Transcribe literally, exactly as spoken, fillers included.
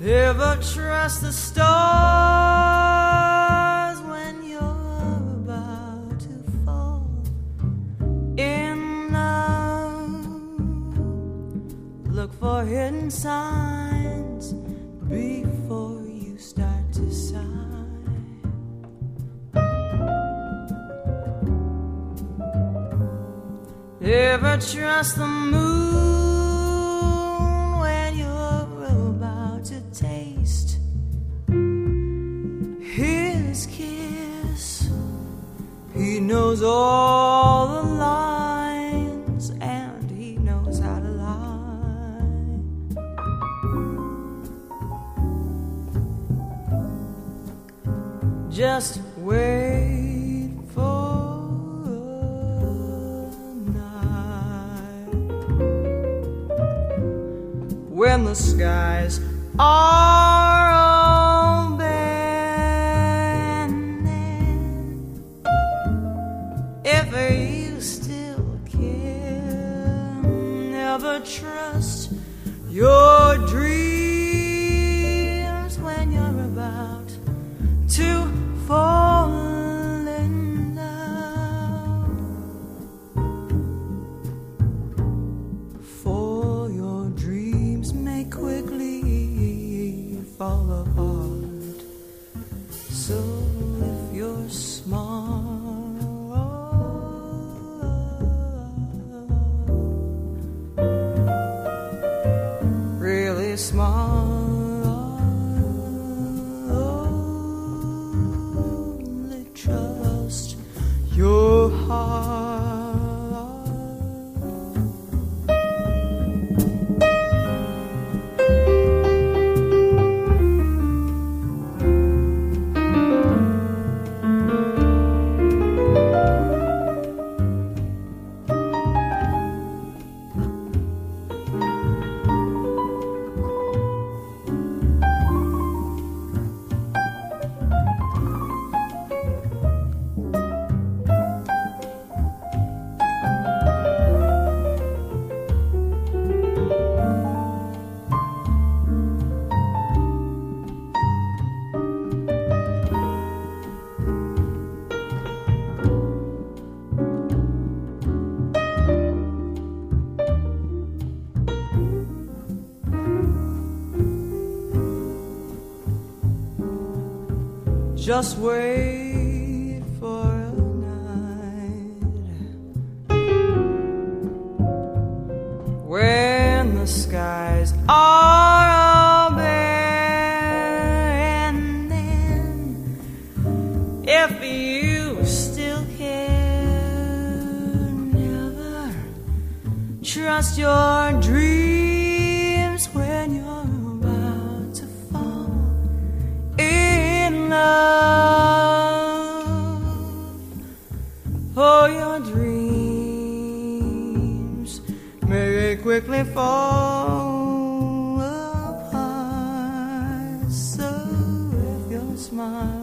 Never trust the stars when you're about to fall in love. Look for hidden signs before you start to sigh. Never trust the moon when you're about to taste his kiss. He knows all the lines and he knows how to lie. Just wait for when the skies are all bare, and then if you still care, never trust your dreams when you're about to fall in love. For your dreams may quickly fall apart. So if you're smart, really smart, only trust your heart. Just wait for a night when the skies are all bare, and then if you still care, never trust your dreams when you're about to fall in love. For your dreams may quickly fall apart. So if you're smart,